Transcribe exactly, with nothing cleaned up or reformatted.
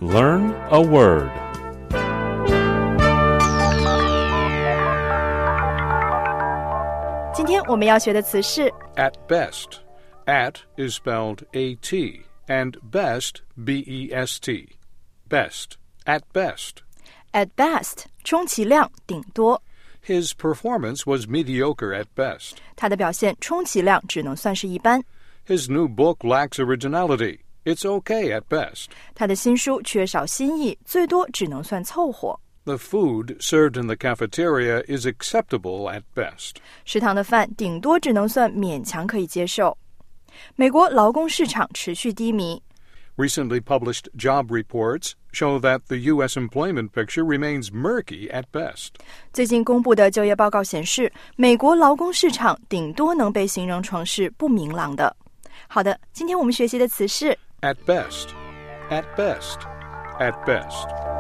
Learn a word. 今天我们要学的词是 At best. At is spelled A T and best B E S T. Best. At best. at best 充其量顶多 His performance was mediocre at best. 他的表现充其量只能算是一般 His new book lacks originality. It's okay at best. 他的新书缺少新意最多只能算凑合 The food served in the cafeteria is acceptable at best. 食堂的饭顶多只能算勉强可以接受美国劳工市场持续低迷 Recently published job reports show that the U S employment picture remains murky at best. 最近公布的就业报告显示美国劳工市场顶多能被形容成是不明朗的好的今天我们学习的词是 At best. At best. At best.